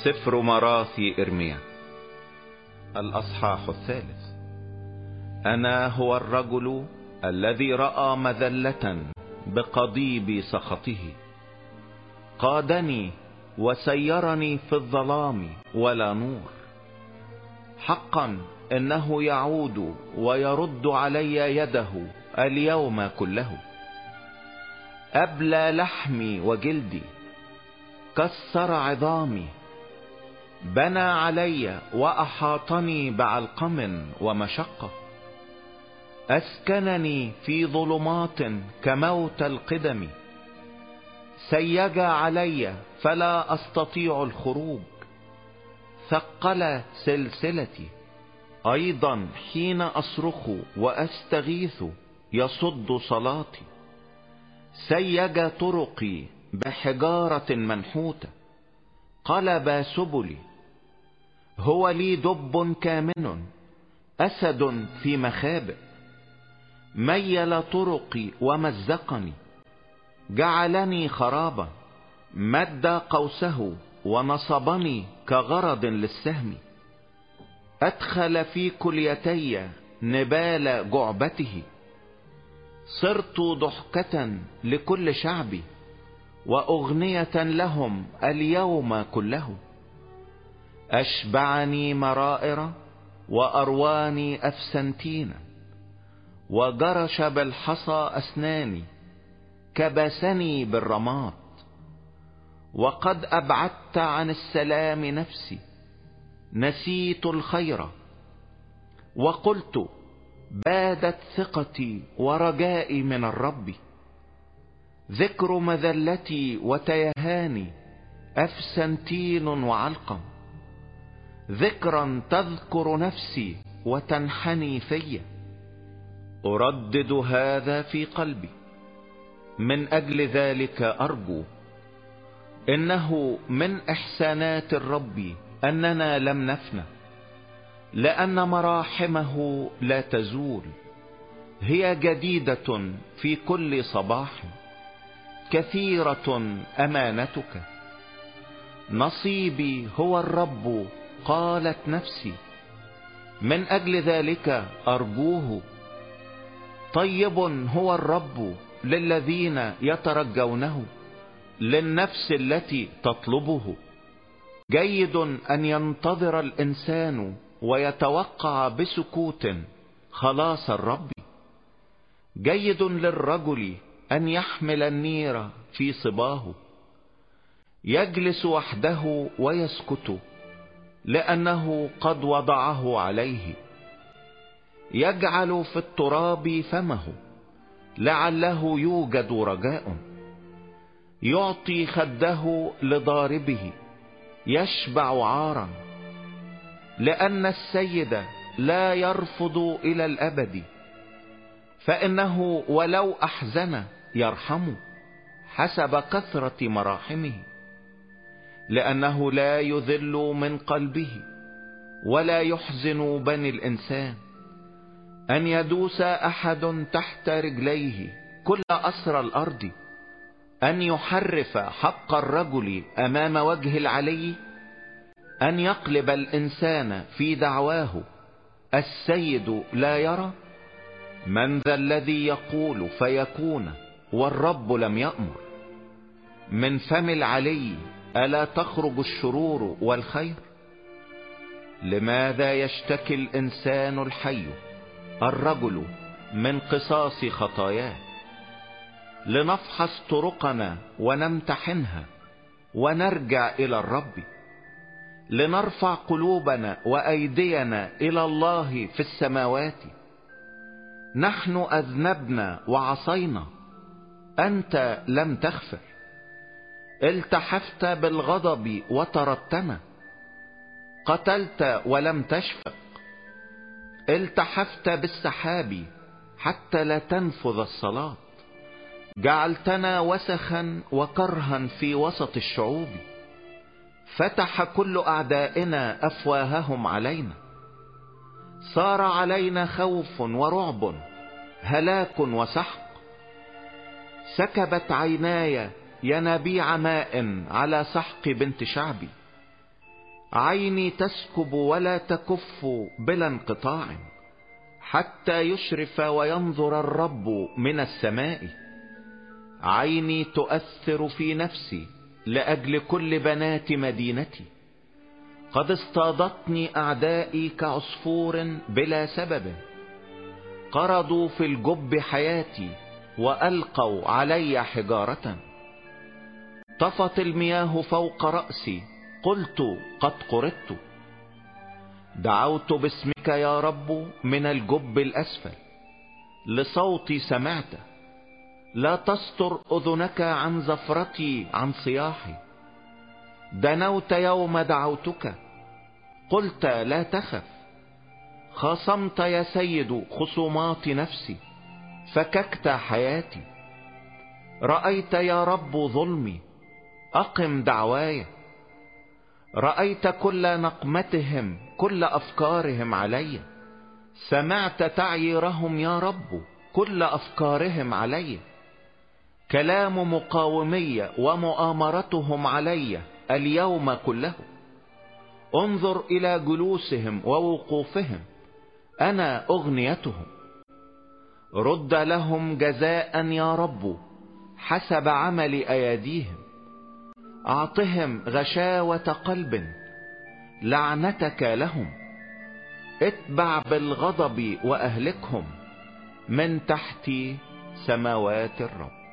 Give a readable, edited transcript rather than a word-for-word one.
سفر مراثي إرميا الأصحاح 3. أنا هو الرجل الذي رأى مذلة بقضيب سخطه، قادني وسيرني في الظلام ولا نور. حقا إنه يعود ويرد علي يده اليوم كله. أبلى لحمي وجلدي، كسر عظامي، بنى علي وأحاطني بعلقم ومشقة. أسكنني في ظلمات كموت القدم، سيج علي فلا أستطيع الخروج. ثقل سلسلتي، أيضا حين أصرخ وأستغيث يصد صلاتي. سيج طرقي بحجارة منحوتة، قلب سبلي. هو لي دب كامن، أسد في مخابئ. ميل طرقي ومزقني، جعلني خرابا. مد قوسه ونصبني كغرض للسهم. أدخل في كليتي نبال جعبته. صرت ضحكة لكل شعبي، وأغنية لهم اليوم كله. أشبعني مرائر وأرواني أفسنتينا، وجرش بالحصى أسناني، كبسني بالرماد. وقد أبعدت عن السلام نفسي، نسيت الخير. وقلت بادت ثقتي ورجائي من الرب. ذكر مذلتي وتيهاني، أفسنتين وعلقم. ذكرا تذكر نفسي وتنحني في. أردد هذا في قلبي، من أجل ذلك أرجو. إنه من إحسانات الرب أننا لم نفنى، لأن مراحمه لا تزول. هي جديدة في كل صباح، كثيرة أمانتك. نصيبي هو الرب، قالت نفسي، من أجل ذلك أرجوه. طيب هو الرب للذين يترجونه، للنفس التي تطلبه. جيد أن ينتظر الإنسان ويتوقع بسكوت خلاص الرب. جيد للرجل أن يحمل النير في صباه. يجلس وحده ويسكت، لأنه قد وضعه عليه. يجعل في التراب فمه، لعله يوجد رجاء. يعطي خده لضاربه، يشبع عارا. لأن السيد لا يرفض إلى الأبد، فإنه ولو أحزن يرحم حسب كثرة مراحمه. لأنه لا يذل من قلبه، ولا يحزن بني الإنسان أن يدوس أحد تحت رجليه كل أسر الأرض. أن يحرف حق الرجل أمام وجه العلي، أن يقلب الإنسان في دعواه. السيد لا يرى. من ذا الذي يقول فيكون، والرب لم يأمر؟ من فم العلي ألا تخرج الشرور والخير؟ لماذا يشتكي الإنسان الحي الرجل من قصاص خطاياه؟ لنفحص طرقنا ونمتحنها، ونرجع إلى الرب. لنرفع قلوبنا وأيدينا إلى الله في السماوات. نحن أذنبنا وعصينا، أنت لم تغفر. التحفت بالغضب وطردتنا، قتلت ولم تشفق. التحفت بالسحاب حتى لا تنفذ الصلاة. جعلتنا وسخا وكرها في وسط الشعوب. فتح كل أعدائنا أفواههم علينا. صار علينا خوف ورعب، هلاك وسحق. سكبت عيناي ينابيع ماء على سحق بنت شعبي. عيني تسكب ولا تكف بلا انقطاع، حتى يشرف وينظر الرب من السماء. عيني تؤثر في نفسي لأجل كل بنات مدينتي. قد اصطادتني أعدائي كعصفور بلا سبب، قرضوا في الجب حياتي وألقوا علي حجارة. طفت المياه فوق رأسي، قلت قد قرضت. دعوت باسمك يا رب من الجب الأسفل، لصوتي سمعت. لا تستر أذنك عن زفرتي عن صياحي. دنوت يوم دعوتك، قلت لا تخف. خاصمت يا سيد خصومات نفسي، فككت حياتي. رأيت يا رب ظلمي، أقم دعواي. رأيت كل نقمتهم، كل أفكارهم علي. سمعت تعييرهم يا رب، كل أفكارهم علي. كلام مقاومي ومؤامرتهم علي اليوم كله. انظر إلى جلوسهم ووقوفهم، أنا أغنيتهم. رد لهم جزاء يا رب حسب عمل أيديهم. أعطهم غشاوة قلب، لعنتك لهم. اتبع بالغضب وأهلكهم من تحت سماوات الرب.